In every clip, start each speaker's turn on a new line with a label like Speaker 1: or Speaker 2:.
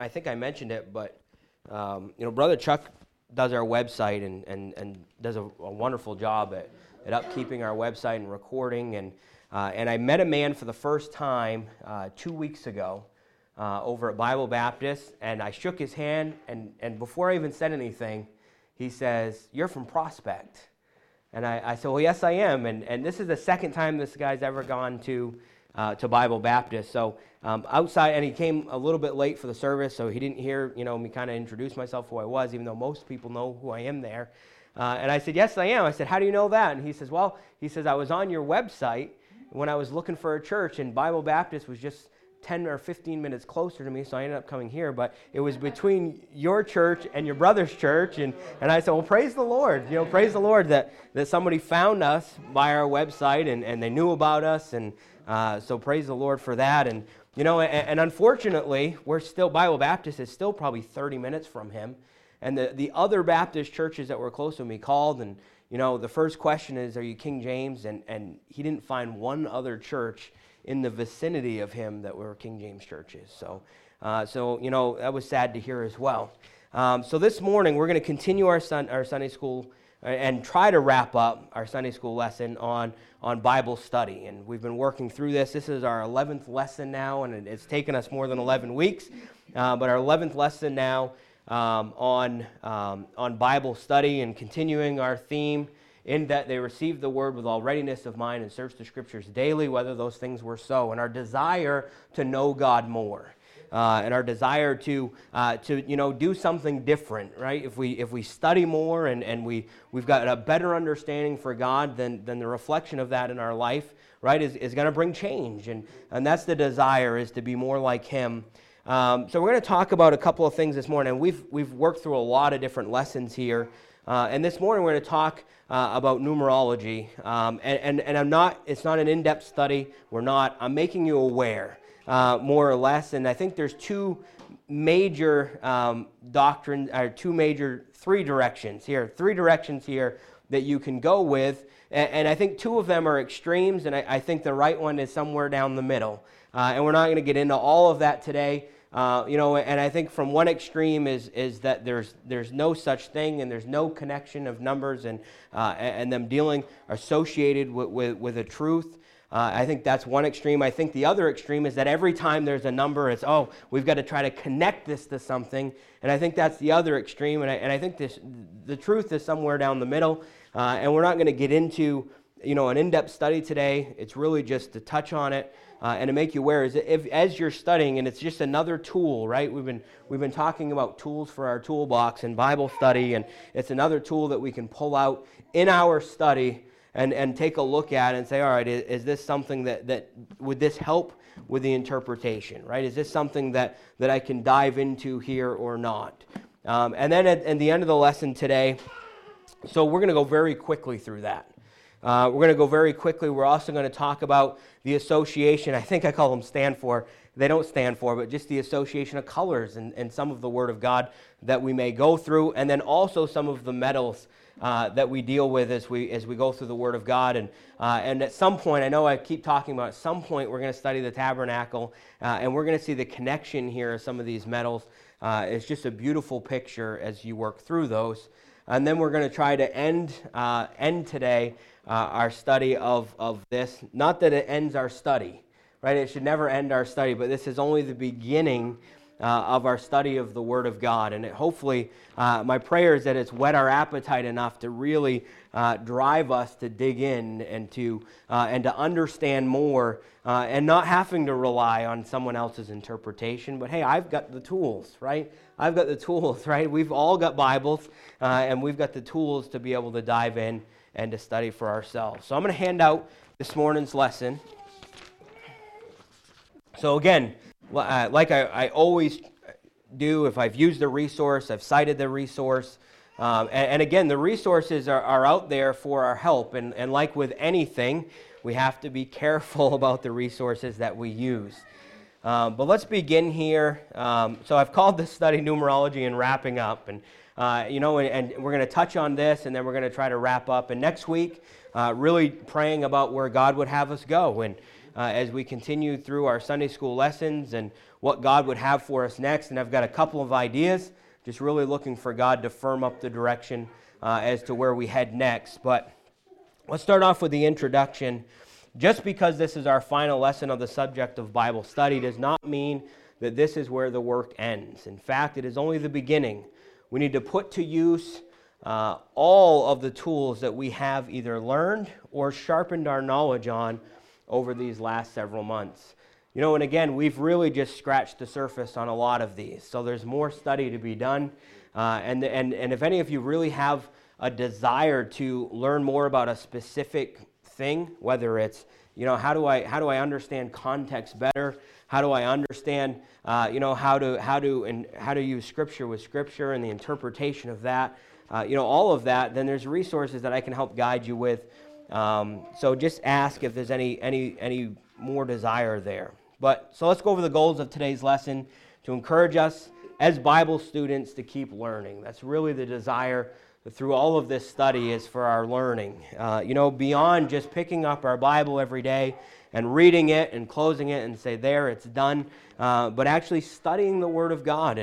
Speaker 1: I think I mentioned it, but Brother Chuck does our website and does a wonderful job at upkeeping our website and recording. And I met a man for the first time 2 weeks ago over at Bible Baptist, and I shook his hand, and before I even said anything, he says, "You're from Prospect." And I said, "Well, yes, I am." And this is the second time this guy's ever gone to Bible Baptist. So outside, and he came a little bit late for the service, so he didn't hear me kind of introduce myself, who I was, even though most people know who I am there. And I said, "Yes, I am." I said, "How do you know that?" And he says, "Well," he says, "I was on your website when I was looking for a church, and Bible Baptist was just 10 or 15 minutes closer to me, so I ended up coming here, but it was between your church and your brother's church." And I said, "Well, praise the Lord. Praise the Lord that somebody found us by our website and they knew about us, and so praise the Lord for that." And and unfortunately, Bible Baptist is still probably 30 minutes from him, and the other Baptist churches that were close to me called, and the first question is, "Are you King James?" And he didn't find one other church in the vicinity of him that were King James churches. So that was sad to hear as well. So this morning we're going to continue our Sunday school and try to wrap up our Sunday school lesson on Bible study. And we've been working through this. This is our 11th lesson now, and it's taken us more than 11 weeks. But our 11th lesson now on Bible study, and continuing our theme in that they received the word with all readiness of mind and searched the scriptures daily, whether those things were so. And our desire to know God more, and our desire to do something different, right? If we study more and we've got a better understanding for God, then the reflection of that in our life, right, is going to bring change. And that's the desire, is to be more like Him. So we're going to talk about a couple of things this morning. We've worked through a lot of different lessons here. And this morning we're going to talk about numerology, and it's not an in-depth study. I'm making you aware, more or less, and I think there's three directions here that you can go with, and I think two of them are extremes, and I think the right one is somewhere down the middle, and we're not going to get into all of that today. And I think from one extreme is that there's no such thing, and there's no connection of numbers and them associated with a truth. I think that's one extreme. I think the other extreme is that every time there's a number, we've got to try to connect this to something. And I think that's the other extreme. And I think the truth is somewhere down the middle. And we're not going to get into an in-depth study today. It's really just to touch on it. And to make you aware, as you're studying, and it's just another tool, right? We've been talking about tools for our toolbox in Bible study, and it's another tool that we can pull out in our study and take a look at and say, all right, is this something that would this help with the interpretation, right? Is this something that I can dive into here or not? And then at the end of the lesson today, so we're going to go very quickly through that. We're going to go very quickly. We're also going to talk about the association. I think I call them stand for. They don't stand for, but just the association of colors and some of the Word of God that we may go through, and then also some of the metals that we deal with as we go through the Word of God. And at some point, I know I keep talking about, at some point we're going to study the tabernacle, and we're going to see the connection here of some of these metals. It's just a beautiful picture as you work through those. And then we're going to try to end today our study of this. Not that it ends our study, right? It should never end our study, but this is only the beginning of our study of the Word of God. And hopefully, my prayer is that it's whet our appetite enough to really drive us to dig in and to understand more, and not having to rely on someone else's interpretation. But hey, I've got the tools, right? I've got the tools, right? We've all got Bibles, and we've got the tools to be able to dive in and to study for ourselves. So I'm going to hand out this morning's lesson. So again, like I always do, if I've used a resource, I've cited the resource. And again, the resources are out there for our help. And like with anything, we have to be careful about the resources that we use. But let's begin here. So I've called this study Numerology and Wrapping Up. And we're going to touch on this, and then we're going to try to wrap up. And next week, really praying about where God would have us go. And as we continue through our Sunday school lessons and what God would have for us next. And I've got a couple of ideas, just really looking for God to firm up the direction as to where we head next. But let's start off with the introduction. Just because this is our final lesson of the subject of Bible study does not mean that this is where the work ends. In fact, it is only the beginning. We need to put to use all of the tools that we have either learned or sharpened our knowledge on over these last several months. And again, we've really just scratched the surface on a lot of these. So there's more study to be done. And if any of you really have a desire to learn more about a specific thing, whether it's, how do I understand context better? How do I understand, how to use Scripture with Scripture and the interpretation of that? All of that. Then there's resources that I can help guide you with. So just ask if there's any more desire there. So let's go over the goals of today's lesson to encourage us as Bible students to keep learning. That's really the desire through all of this study is for our learning. Beyond just picking up our Bible every day and reading it and closing it and say, there, it's done, but actually studying the Word of God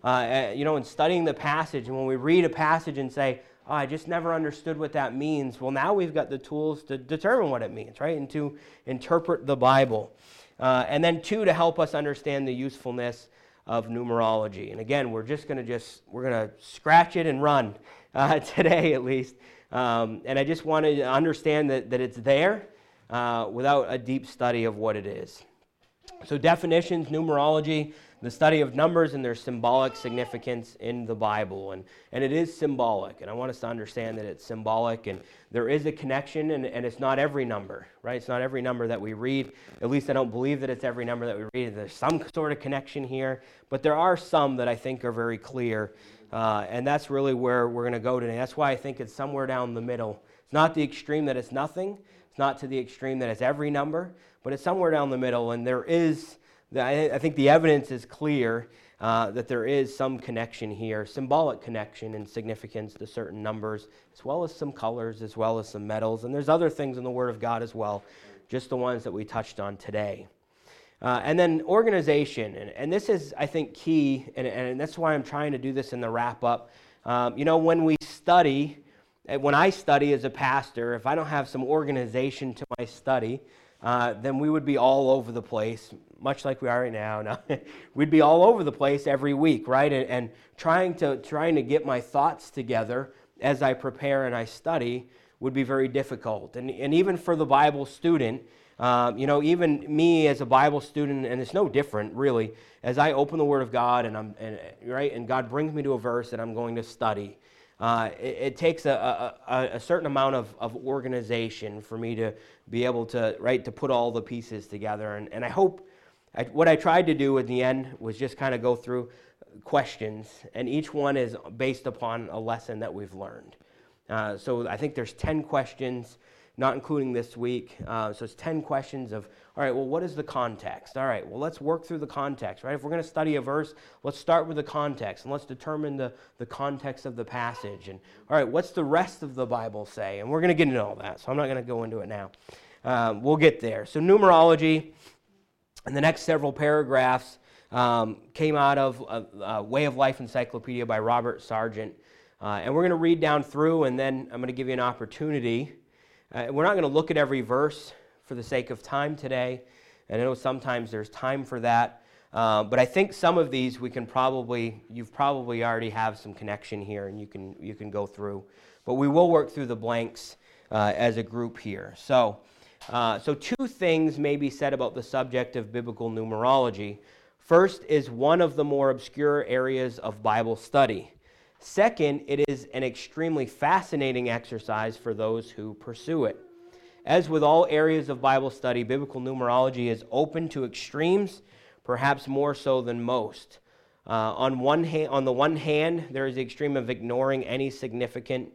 Speaker 1: and studying the passage. And when we read a passage and say, I just never understood what that means, well, now we've got the tools to determine what it means, right, and to interpret the Bible. And then 2, to help us understand the usefulness of numerology. And again, we're going to scratch it and run today at least. And I just want to understand that it's there without a deep study of what it is. So definitions, numerology, the study of numbers and their symbolic significance in the Bible. And it is symbolic. And I want us to understand that it's symbolic. And there is a connection, and it's not every number, right? It's not every number that we read. At least I don't believe that it's every number that we read. There's some sort of connection here. But there are some that I think are very clear. And that's really where we're going to go today. That's why I think it's somewhere down the middle. It's not the extreme that it's nothing. It's not to the extreme that it's every number. But it's somewhere down the middle. And there is... I think the evidence is clear that there is some connection here, symbolic connection and significance to certain numbers, as well as some colors, as well as some metals. And there's other things in the Word of God as well, just the ones that we touched on today. And then organization, and this is, I think, key, and that's why I'm trying to do this in the wrap-up. When I study as a pastor, if I don't have some organization to my study, then we would be all over the place, much like we are right now. No, we'd be all over the place every week, right? And trying to get my thoughts together as I prepare and I study would be very difficult. And even for the Bible student, even me as a Bible student, and it's no different really, as I open the Word of God and God brings me to a verse that I'm going to study. It takes a certain amount of organization for me to be able to put all the pieces together. And I hope what I tried to do in the end was just kind of go through questions, and each one is based upon a lesson that we've learned. So I think there's 10 questions, not including this week. So it's 10 questions of, all right, well, what is the context? All right, well, let's work through the context, right? If we're going to study a verse, let's start with the context, and let's determine the context of the passage. And, all right, what's the rest of the Bible say? And we're going to get into all that, so I'm not going to go into it now. We'll get there. So numerology, and the next several paragraphs came out of Way of Life Encyclopedia by Robert Sargent. And we're going to read down through, and then I'm going to give you an opportunity. We're not going to look at every verse for the sake of time today. And I know sometimes there's time for that. But I think some of these you've probably already have some connection here, and you can go through. But we will work through the blanks as a group here. So 2 things may be said about the subject of biblical numerology. First is one of the more obscure areas of Bible study. Second, it is an extremely fascinating exercise for those who pursue it. As with all areas of Bible study, biblical numerology is open to extremes, perhaps more so than most. On the one hand, there is the extreme of ignoring any significance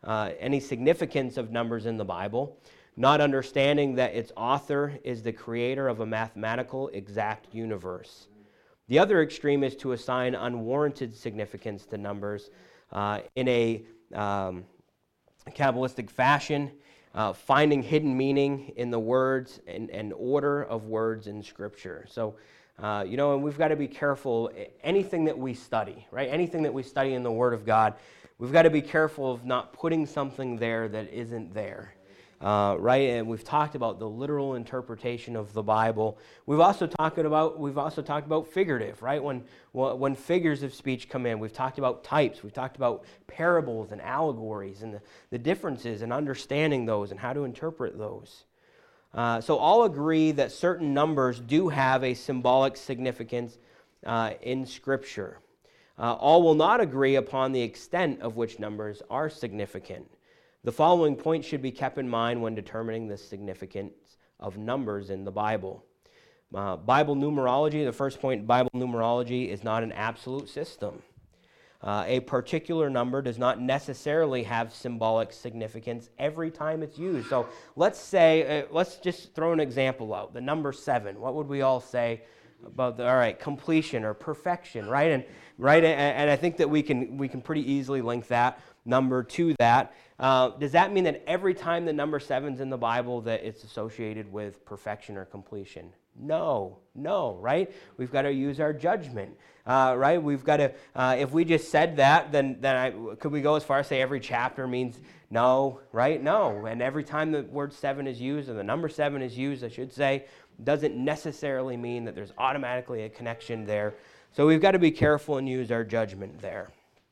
Speaker 1: of numbers in the Bible, not understanding that its author is the creator of a mathematical exact universe. The other extreme is to assign unwarranted significance to numbers in a Kabbalistic fashion, finding hidden meaning in the words and order of words in Scripture. So, and we've got to be careful. Anything that we study, right? Anything that we study in the Word of God, we've got to be careful of not putting something there that isn't there. Right, and we've talked about the literal interpretation of the Bible. We've also talked about figurative, right? When figures of speech come in, we've talked about types. We've talked about parables and allegories and the differences and understanding those and how to interpret those. So all agree that certain numbers do have a symbolic significance in Scripture. All will not agree upon the extent of which numbers are significant. The following points should be kept in mind when determining the significance of numbers in the Bible. Bible numerology, the first point, Bible numerology is not an absolute system. A particular number does not necessarily have symbolic significance every time it's used. So let's just throw an example out. The number 7, what would we all say about completion or perfection, right? And I think that we can pretty easily link that number to that. Does that mean that every time the number 7's in the Bible that it's associated with perfection or completion? No, right? We've got to use our judgment, right? We've got to, if we just said that, then could we go as far as say every chapter means no, right? No, and every time the word 7 is used, or the number 7 is used, I should say, doesn't necessarily mean that there's automatically a connection there. So we've got to be careful and use our judgment there.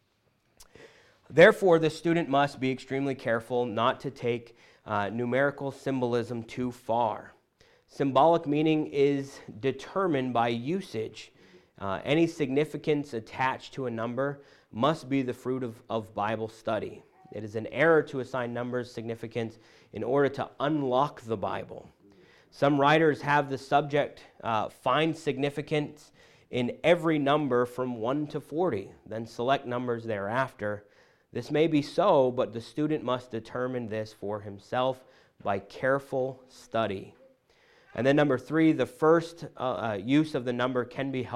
Speaker 1: Therefore, the student must be extremely careful not to take numerical symbolism too far. Symbolic meaning is determined by usage. Any significance attached to a number must be the fruit of Bible study. It is an error to assign numbers significance in order to unlock the Bible. Some writers have the subject find significance in every number from 1 to 40, then select numbers thereafter. This may be so, but the student must determine this for himself by careful study. And then number 3, the first use of the number can be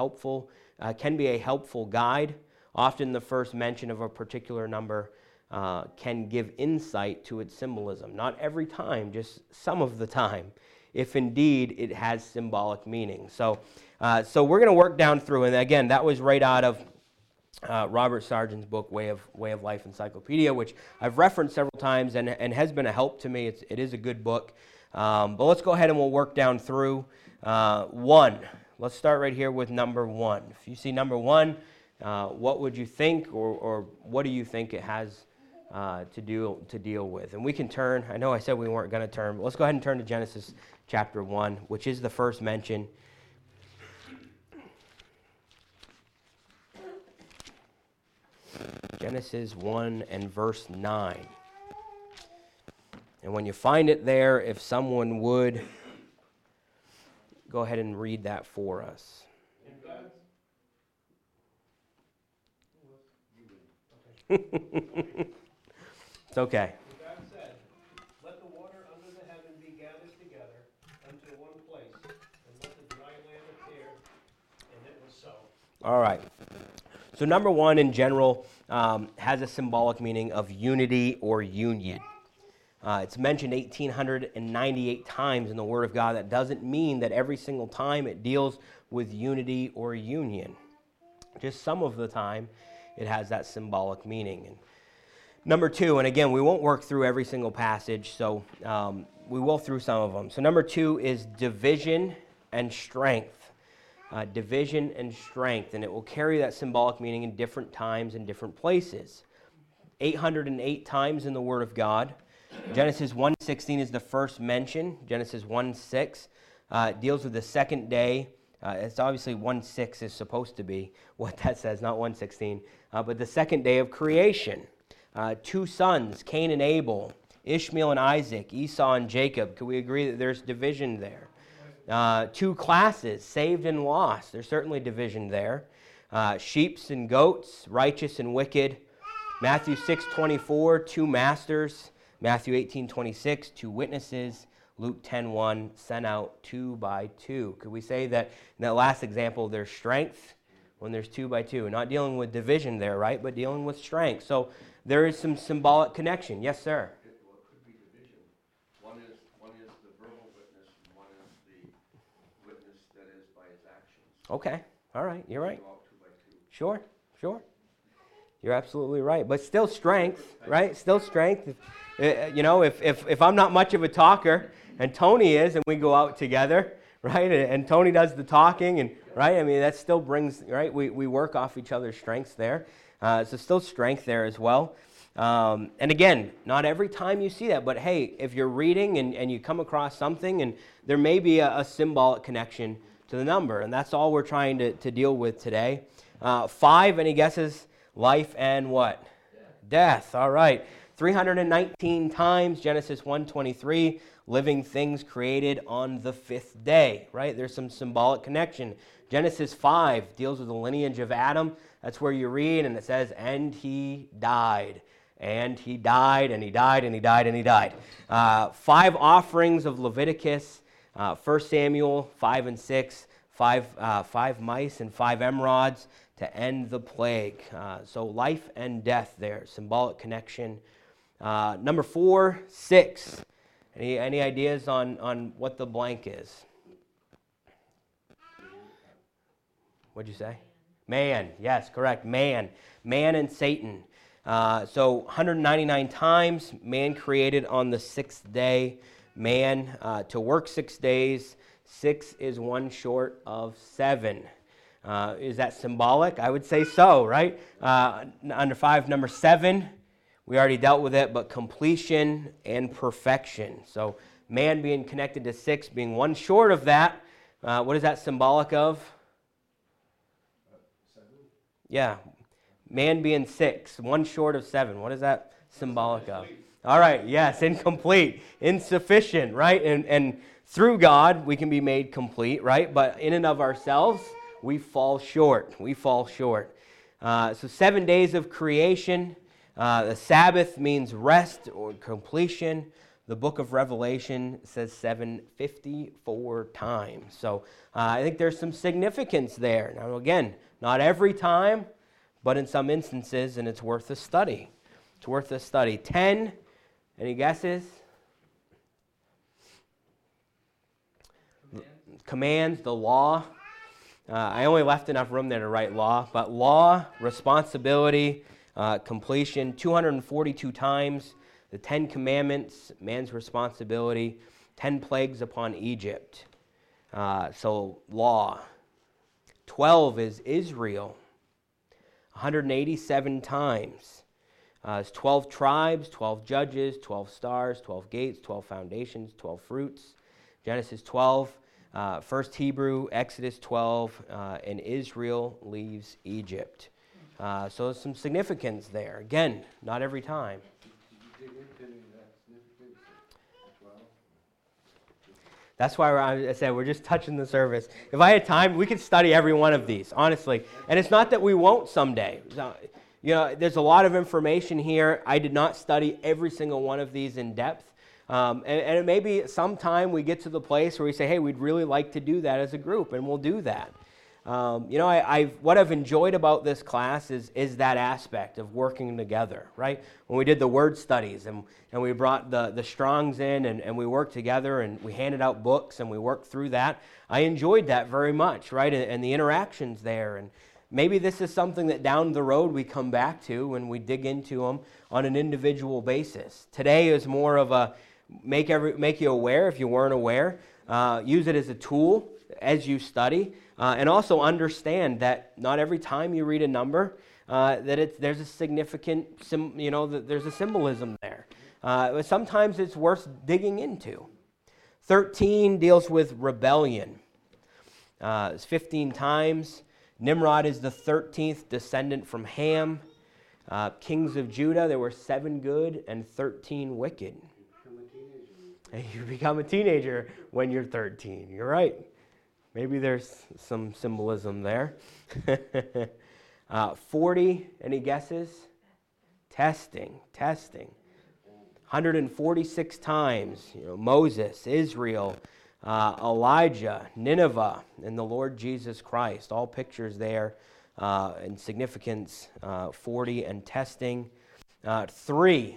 Speaker 1: a helpful guide. Often the first mention of a particular number can give insight to its symbolism. Not every time, just some of the time, if indeed it has symbolic meaning. So we're going to work down through, and again, that was right out of Robert Sargent's book, Way of Life Encyclopedia, which I've referenced several times and has been a help to me. It is a good book. But let's go ahead and we'll work down through 1. Let's start right here with number 1. If you see number 1, what would you think, or what do you think it has to deal with? And we can turn. I know I said we weren't going to turn, but let's go ahead and turn to Genesis chapter 1, which is the first mention. Genesis 1 and verse 9. And when you find it there, if someone would go ahead and read that for us. It's okay.
Speaker 2: God said, "Let the water under the heaven be gathered together unto one place, and let the dry land appear." And it was so.
Speaker 1: All right. So number 1 in general has a symbolic meaning of unity or union. It's mentioned 1,898 times in the Word of God. That doesn't mean that every single time it deals with unity or union. Just some of the time it has that symbolic meaning. And number 2, and again, we won't work through every single passage, so we will through some of them. So number 2 is division and strength. Division and strength, and it will carry that symbolic meaning in different times and different places. 808 times in the Word of God. Genesis 1:16 is the first mention. Genesis 1:6 deals with the second day. It's obviously 1:6 is supposed to be what that says, not 1:16. But the second day of creation. 2 sons, Cain and Abel, Ishmael and Isaac, Esau and Jacob. Could we agree that there's division there? 2 classes, saved and lost. There's certainly division there. Sheep and goats, righteous and wicked. Matthew 6:24, 2 masters. Matthew 18:26, 2 witnesses. Luke 10:1, sent out 2 by 2. Could we say that in that last example there's strength when there's 2 by 2? Not dealing with division there, right? But dealing with strength. So there is some symbolic connection. Yes, sir?
Speaker 3: What could be division?
Speaker 1: Okay. All right. You're right. Sure. Sure. You're absolutely right. But still strength, right? Still strength. If I'm not much of a talker and Tony is, and we go out together, right? And Tony does the talking, and right? I mean, that still brings, right? We work off each other's strengths there. So still strength there as well. And again, not every time you see that, but hey, if you're reading and you come across something, and there may be a symbolic connection to the number, and that's all we're trying to deal with today. 5, any guesses? Life and what? Death. All right. 319 times, Genesis 1:23, living things created on the 5th day, right? There's some symbolic connection. Genesis 5 deals with the lineage of Adam. That's where you read, and it says, and he died. And he died, and he died, and he died, and he died. 5 offerings of Leviticus, 1 Samuel 5 and 6, 5 mice and 5 emerods to end the plague. So life and death there, symbolic connection. Number 4, 6. Any ideas on what the blank is? What'd you say? Man. Yes, correct. Man. Man and Satan. So 199 times, man created on the 6th day. Man to work 6 days. 6 is 1 short of 7. Is that symbolic? I would say so, right? Under 5, number 7, we already dealt with it, but completion and perfection. So man being connected to 6, being 1 short of that. What is that symbolic of?
Speaker 3: 7.
Speaker 1: Yeah, man being 6, 1 short of 7. What is that symbolic of? All right, yes, incomplete, insufficient, right? And through God, we can be made complete, right? But in and of ourselves, we fall short. We fall short. So 7 days of creation. The Sabbath means rest or completion. The book of Revelation says 754 times. So I think there's some significance there. Now, again, not every time, but in some instances, and it's worth a study. It's worth a study. 10, any guesses? Commands, the law. I only left enough room there to write law, but law, responsibility, completion, 242 times. The 10 Commandments, man's responsibility, 10 plagues upon Egypt. So law. 12 is Israel, 187 times. It's 12 tribes, 12 judges, 12 stars, 12 gates, 12 foundations, 12 fruits. Genesis 12, 1 Hebrew, Exodus 12, and Israel leaves Egypt. So there's some significance there. Again, not every time.
Speaker 3: Did you dig into any of that significance as well?
Speaker 1: That's why I said we're just touching the surface. If I had time, we could study every one of these, honestly. And it's not that we won't someday. There's a lot of information here. I did not study every single one of these in depth. And it may be sometime we get to the place where we say, hey, we'd really like to do that as a group, and we'll do that. What I've enjoyed about this class is that aspect of working together, right? When we did the word studies and we brought the Strongs in and we worked together and we handed out books and we worked through that, I enjoyed that very much, right? And the interactions there. And maybe this is something that down the road we come back to when we dig into them on an individual basis. Today is more of a make you aware if you weren't aware. Use it as a tool as you study. And also understand that not every time you read a number there's a significant, there's a symbolism there. But sometimes it's worth digging into. 13 deals with rebellion. It's 15 times. Nimrod is the 13th descendant from Ham. Kings of Judah, there were 7 good and 13 wicked. You become a teenager when you're 13. You're right. Maybe there's some symbolism there. 40, any guesses? Testing. 146 times, Moses, Israel, Elijah, Nineveh, and the Lord Jesus Christ. All pictures there in significance, 40 and testing. 3,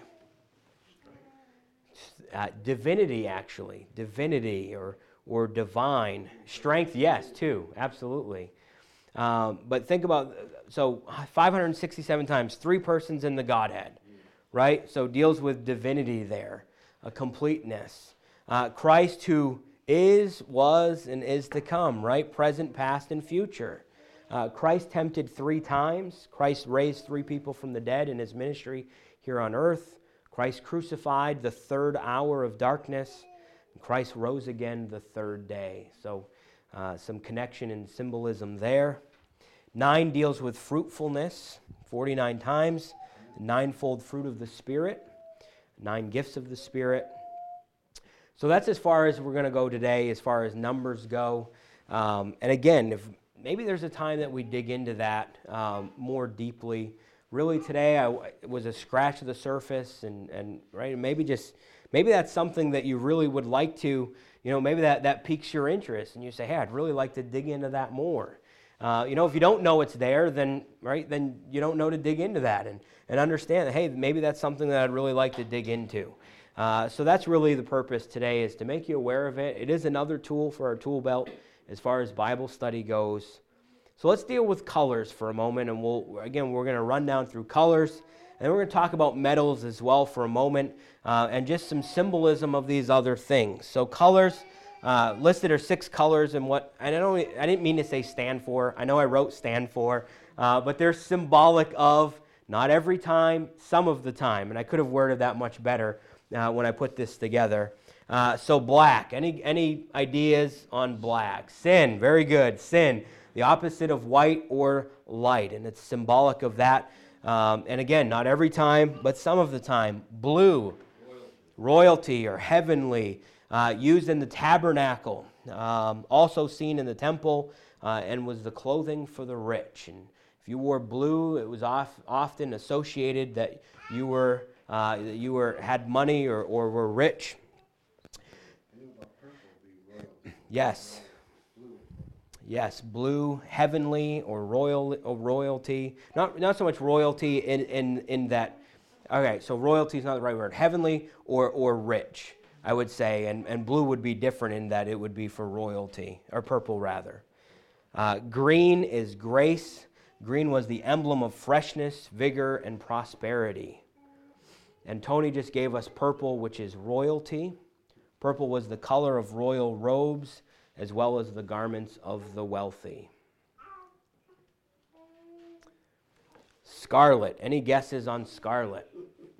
Speaker 1: divinity actually. Divinity or divine. Strength, yes, too, absolutely. But think about, so 567 times, 3 persons in the Godhead, right? So deals with divinity there, a completeness. Christ who is, was, and is to come, right? Present, past, and future. Christ tempted 3 times. Christ raised 3 people from the dead in his ministry here on earth. Christ crucified the 3rd hour of darkness. Christ rose again the 3rd day. So some connection and symbolism there. 9 deals with fruitfulness, 49 times. The 9-fold fruit of the Spirit. 9 gifts of the Spirit. So that's as far as we're going to go today, as far as numbers go. And again, if maybe there's a time that we dig into that more deeply. Really today, it was a scratch of the surface, and right, maybe that's something that you really would like to, maybe that piques your interest, and you say, hey, I'd really like to dig into that more. If you don't know it's there, then you don't know to dig into that and understand that, hey, maybe that's something that I'd really like to dig into. So that's really the purpose today, is to make you aware of it. It is another tool for our tool belt as far as Bible study goes. So let's deal with colors for a moment, and we're going to run down through colors, and we're going to talk about metals as well for a moment, and just some symbolism of these other things. So colors, listed are 6 colors, and I didn't mean to say stand for. I know I wrote stand for, but they're symbolic of not every time, some of the time, and I could have worded that much better when I put this together. So black, any ideas on black? Sin, very good, sin. The opposite of white or light, and it's symbolic of that. And again, not every time, but some of the time. Blue, royalty or heavenly, used in the tabernacle, also seen in the temple, and was the clothing for the rich. And if you wore blue, it was often associated that you had money or were rich. Yes. Yes, blue, heavenly, or royalty. Not so much royalty in that. Okay, so royalty is not the right word. Heavenly or rich, I would say, and blue would be different in that it would be for royalty, or purple rather. Green is grace. Green was the emblem of freshness, vigor, and prosperity. And Tony just gave us purple, which is royalty. Purple was the color of royal robes, as well as the garments of the wealthy. Scarlet. Any guesses on scarlet?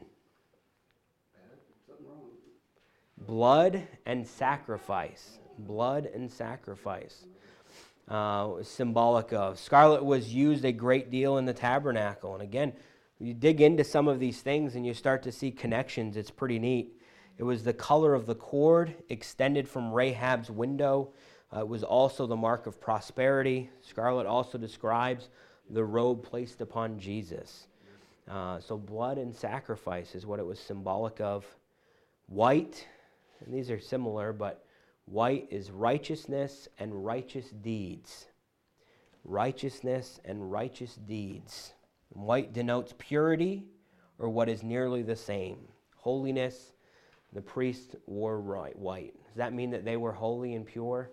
Speaker 1: Blood and sacrifice. Blood and sacrifice. Symbolic of. Scarlet was used a great deal in the tabernacle. And again, you dig into some of these things and you start to see connections. It's pretty neat. It was the color of the cord extended from Rahab's window. It was also the mark of prosperity. Scarlet also describes the robe placed upon Jesus. So blood and sacrifice is what it was symbolic of. White, and these are similar, but white is righteousness and righteous deeds. Righteousness and righteous deeds. White denotes purity, or what is nearly the same. Holiness. The priest wore white. Does that mean that they were holy and pure?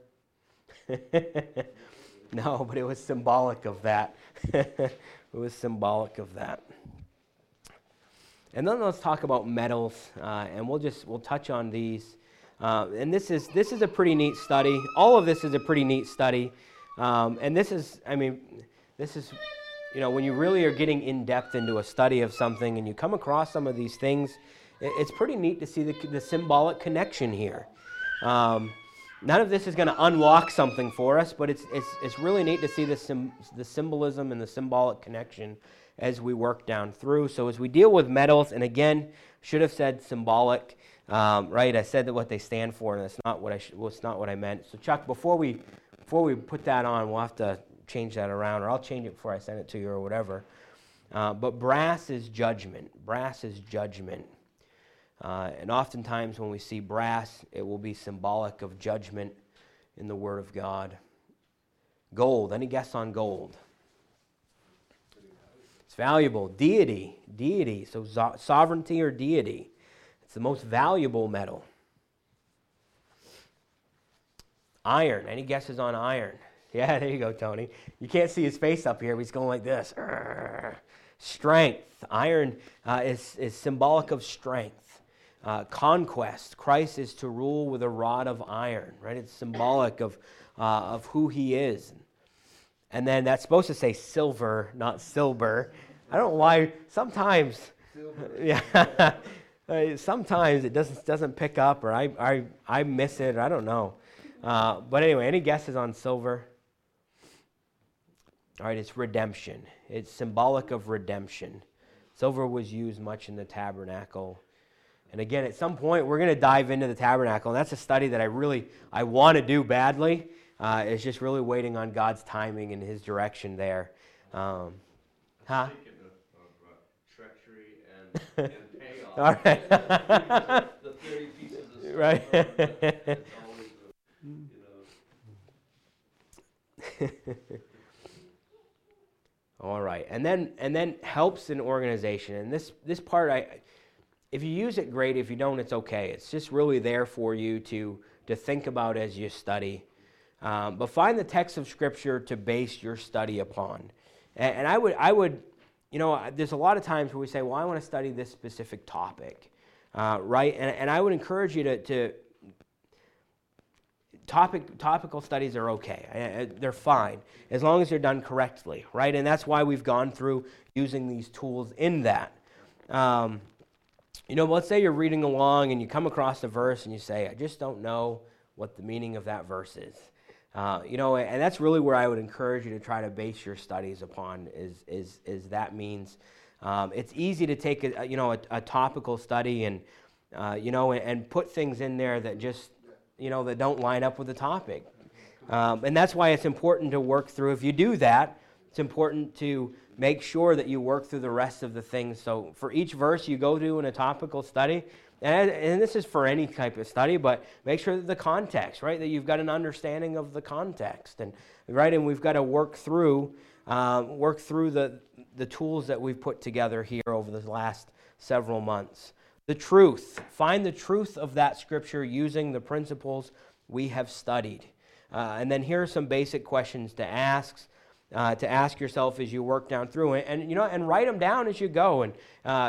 Speaker 1: No, but it was symbolic of that. It was symbolic of that. And then let's talk about metals, and we'll touch on these. And this is a pretty neat study. All of this is a pretty neat study. And this is when you really are getting in depth into a study of something, and you come across some of these things. It's pretty neat to see the symbolic connection here. None of this is going to unlock something for us, but it's really neat to see the symbolism and the symbolic connection as we work down through. So as we deal with metals, and again, should have said symbolic, right? I said that what they stand for, and that's not what I meant. So Chuck, before we put that on, we'll have to change that around, or I'll change it before I send it to you or whatever. But brass is judgment. Brass is judgment. And oftentimes when we see brass, it will be symbolic of judgment in the Word of God. Gold. Any guess on gold? It's valuable. Deity. So sovereignty or deity. It's the most valuable metal. Iron. Any guesses on iron? Yeah, there you go, Tony. You can't see his face up here, but he's going like this. Strength. Iron is symbolic of strength. Conquest. Christ is to rule with a rod of iron, right? It's symbolic of who he is. And then that's supposed to say silver, not silver. I don't know why. Sometimes, yeah, sometimes it doesn't pick up, or I miss it. Or I don't know. But anyway, any guesses on silver? All right, it's redemption. It's symbolic of redemption. Silver was used much in the tabernacle. And again, at some point, we're going to dive into the tabernacle. And that's a study that I want to do badly. It's just really waiting on God's timing and his direction there.
Speaker 4: Thinking of treachery and payoff.
Speaker 1: All right.
Speaker 4: The 30 pieces of silver.
Speaker 1: Right.
Speaker 4: It's always,
Speaker 1: All right, and then helps in organization. And this part, if you use it, great. If you don't, it's okay. It's just really there for you to think about as you study. But find the text of Scripture to base your study upon. And I would, there's a lot of times where we say, well, I want to study this specific topic, right? And I would encourage you to topical studies are okay. They're fine as long as they're done correctly, right? And that's why we've gone through using these tools in that. Let's say you're reading along and you come across a verse and you say, I just don't know what the meaning of that verse is. And that's really where I would encourage you to try to base your studies upon is that means it's easy to take a topical study and and put things in there that just that don't line up with the topic. And that's why it's important to work through. If you do that, it's important to make sure that you work through the rest of the things. So for each verse you go to in a topical study, and this is for any type of study, but make sure that the context, right, that you've got an understanding of the context, and we've got to work through the tools that we've put together here over the last several months. The truth. Find the truth of that Scripture using the principles we have studied. And then here are some basic questions to ask yourself as you work down through it, and write them down as you go. And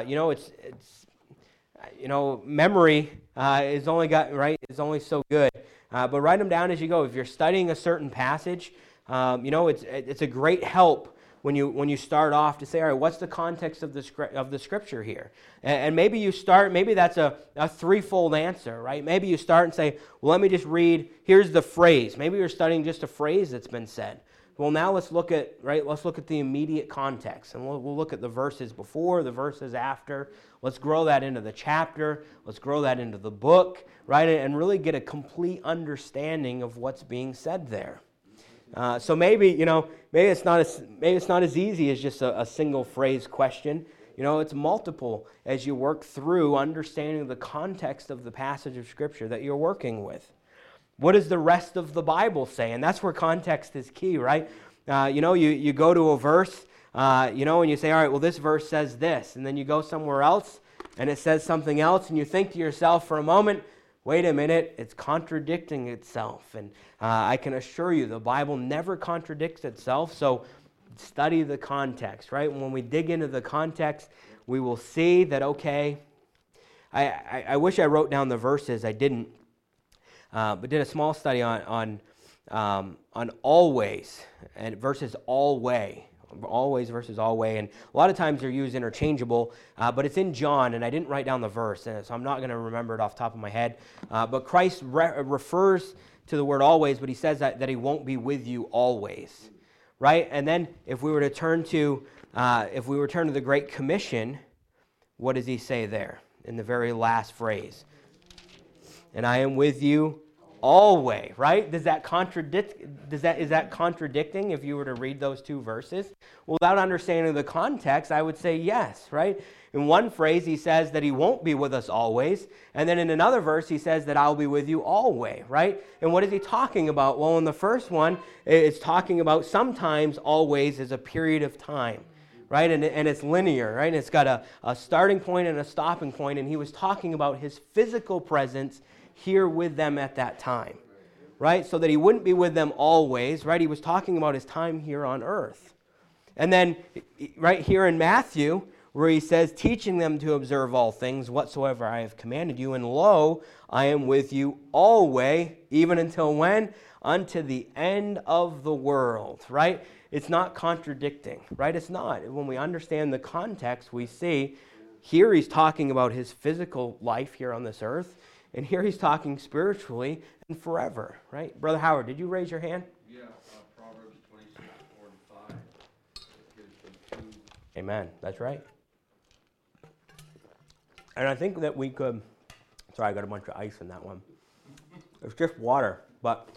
Speaker 1: memory is only so good. But write them down as you go. If you're studying a certain passage, it's a great help when you start off to say, all right, what's the context of the Scripture here? And maybe you start, maybe that's a threefold answer, right? Maybe you start and say, well, let me just read, here's the phrase. Maybe you're studying just a phrase that's been said. Well, now let's look at the immediate context, and we'll look at the verses before, the verses after. Let's grow that into the chapter. Let's grow that into the book, right? And really get a complete understanding of what's being said there. So maybe it's not as easy as just a single phrase question. It's multiple as you work through understanding the context of the passage of Scripture that you're working with. What does the rest of the Bible say? And that's where context is key, right? You go to a verse, and you say, all right, well, this verse says this. And then you go somewhere else, and it says something else, and you think to yourself for a moment, wait a minute, it's contradicting itself. And I can assure you the Bible never contradicts itself, so study the context, right? When we dig into the context, we will see that, okay, I wish I wrote down the verses. I didn't. But did a small study on always and versus alway. Always versus alway. And a lot of times they're used interchangeable, but it's in John, and I didn't write down the verse, so I'm not going to remember it off the top of my head. But Christ refers to the word always, but he says that he won't be with you always, right? And then if we were to turn to the Great Commission, what does he say there in the very last phrase? And I am with you always, right? Is that contradicting if you were to read those two verses? Well, without understanding the context, I would say yes, right? In one phrase, he says that he won't be with us always. And then in another verse, he says that I'll be with you always, right? And what is he talking about? Well, in the first one, it's talking about sometimes always is a period of time, right? And it's linear, right? And it's got a starting point and a stopping point. And he was talking about his physical presence here with them at that time, right? So that he wouldn't be with them always, right? He was talking about his time here on earth. And then right here in Matthew, where he says, teaching them to observe all things whatsoever I have commanded you, and lo, I am with you always, even until when? Unto the end of the world, right? It's not contradicting, right? It's not. When we understand the context, we see here he's talking about his physical life here on this earth, and here he's talking spiritually and forever, right? Brother Howard, did you raise your hand?
Speaker 4: Yeah, Proverbs 26, 4 and 5. It gives them two.
Speaker 1: Amen. That's right. And I think that we could, sorry, I got a bunch of ice in that one. It's just water, but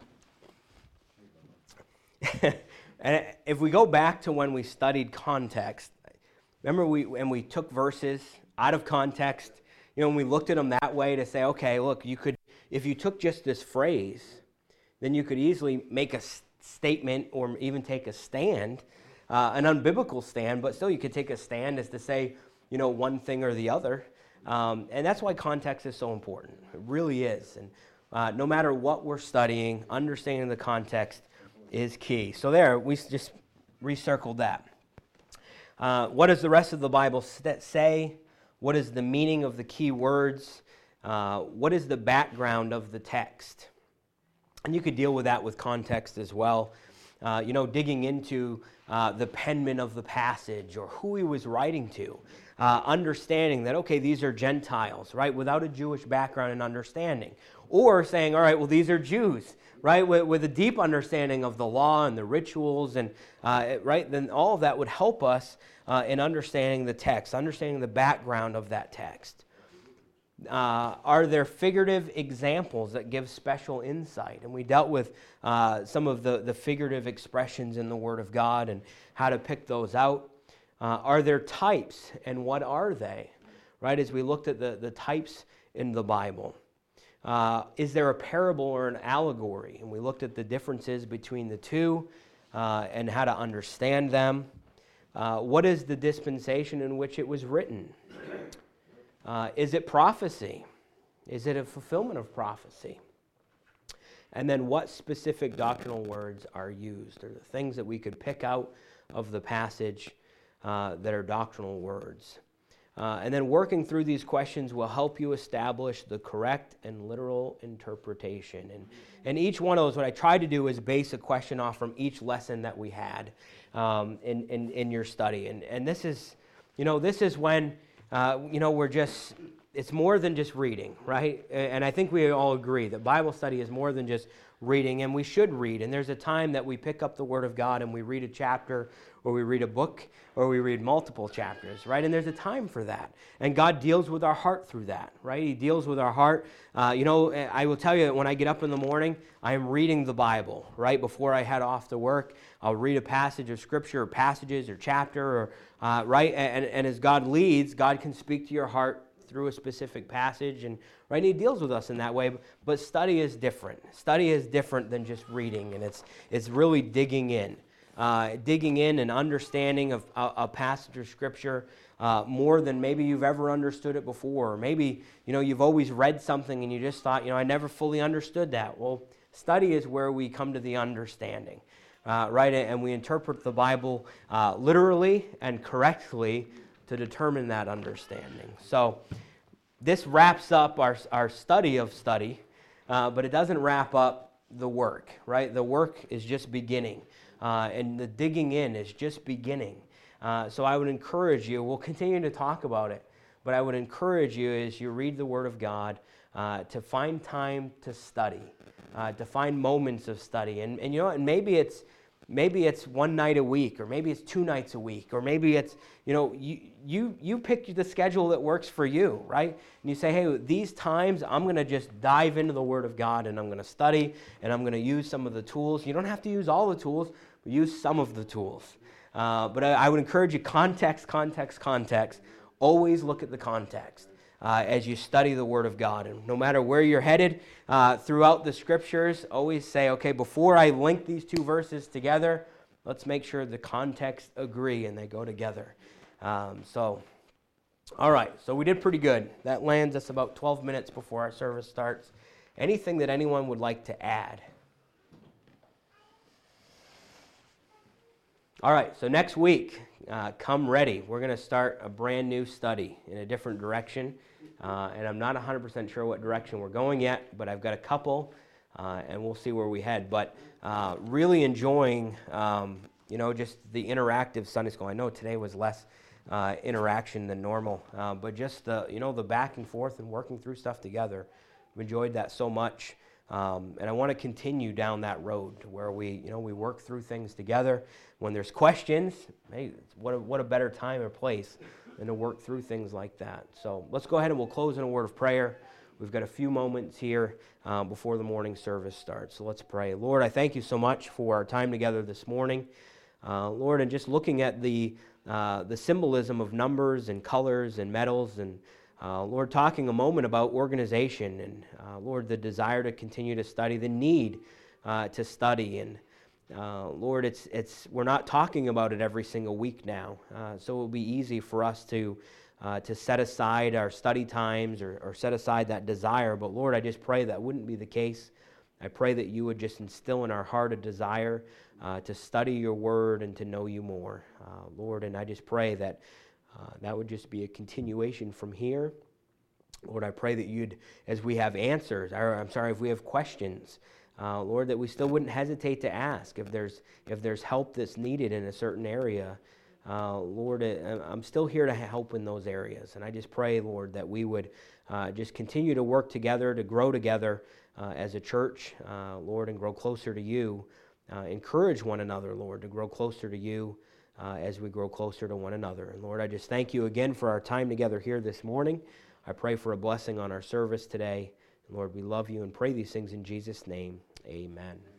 Speaker 1: and if we go back to when we studied context, remember when we took verses out of context, when we looked at them that way to say, okay, look, you could, if you took just this phrase, then you could easily make a statement or even take a stand, an unbiblical stand, but still you could take a stand as to say, one thing or the other. And that's why context is so important. It really is. And no matter what we're studying, understanding the context is key. So there, we just recircled that. What does the rest of the Bible say? What is the meaning of the key words? What is the background of the text? And you could deal with that with context as well. Digging into the penman of the passage or who he was writing to. Understanding that, okay, these are Gentiles, right, without a Jewish background and understanding. Or saying, all right, well, these are Jews, right, with a deep understanding of the law and the rituals, and right, then all of that would help us in understanding the text, understanding the background of that text. Are there figurative examples that give special insight? And we dealt with some of the figurative expressions in the Word of God and how to pick those out. Are there types, and what are they? Right, as we looked at the types in the Bible. Is there a parable or an allegory? And we looked at the differences between the two and how to understand them. What is the dispensation in which it was written? Is it prophecy? Is it a fulfillment of prophecy? And then what specific doctrinal words are used? Or the things that we could pick out of the passage that are doctrinal words. And then working through these questions will help you establish the correct and literal interpretation. And each one of those, what I tried to do is base a question off from each lesson that we had in your study. And this is, this is when, we're just, it's more than just reading, right? And I think we all agree that Bible study is more than just reading, and we should read. And there's a time that we pick up the Word of God and we read a chapter, or we read a book, or we read multiple chapters, right? And there's a time for that. And God deals with our heart through that, right? He deals with our heart. I will tell you that when I get up in the morning, I am reading the Bible, right? Before I head off to work, I'll read a passage of Scripture, or passages, or chapter, or right? And as God leads, God can speak to your heart through a specific passage, and right, and He deals with us in that way. But study is different. Study is different than just reading, and it's really digging in and understanding of a passage of Scripture more than maybe you've ever understood it before. Or maybe you've always read something and you just thought I never fully understood that. Well, study is where we come to the understanding, right? And we interpret the Bible literally and correctly to determine that understanding. So this wraps up our study of study, but it doesn't wrap up the work, right? The work is just beginning, and the digging in is just beginning. So I would encourage you, we'll continue to talk about it, but I would encourage you as you read the Word of God to find time to study, to find moments of study. And and maybe it's one night a week, or maybe it's 2 nights a week, or maybe it's, you pick the schedule that works for you, right? And you say, hey, these times I'm going to just dive into the Word of God, and I'm going to study, and I'm going to use some of the tools. You don't have to use all the tools, but use some of the tools. But I would encourage you, context. Always look at the context as you study the Word of God. And no matter where you're headed throughout the Scriptures, always say, okay, before I link these 2 verses together, let's make sure the context agree and they go together. All right, so we did pretty good. That lands us about 12 minutes before our service starts. anything that anyone would like to add? All right, so next week, come ready. We're going to start a brand new study in a different direction, and I'm not 100% sure what direction we're going yet, but I've got a couple, and we'll see where we head. But really enjoying, just the interactive Sunday school. I know today was less interaction than normal, but just the back and forth and working through stuff together. I've enjoyed that so much. And I want to continue down that road to where we work through things together. When there's questions, hey, what a better time or place than to work through things like that. So let's go ahead and we'll close in a word of prayer. We've got a few moments here before the morning service starts. So let's pray. Lord, I thank you so much for our time together this morning. Lord, and just looking at the symbolism of numbers and colors and metals and Lord, talking a moment about organization and, Lord, the desire to continue to study, the need to study. And, Lord, we're not talking about it every single week now, so it will be easy for us to set aside our study times or set aside that desire. But, Lord, I just pray that wouldn't be the case. I pray that you would just instill in our heart a desire to study your word and to know you more, Lord. And I just pray that that would just be a continuation from here. Lord, I pray that you'd, as we have answers, if we have questions, Lord, that we still wouldn't hesitate to ask if there's help that's needed in a certain area. Lord, I'm still here to help in those areas. And I just pray, Lord, that we would just continue to work together, to grow together as a church, Lord, and grow closer to you. Encourage one another, Lord, to grow closer to you. As we grow closer to one another. And Lord, I just thank you again for our time together here this morning. I pray for a blessing on our service today. And Lord, we love you and pray these things in Jesus' name. Amen.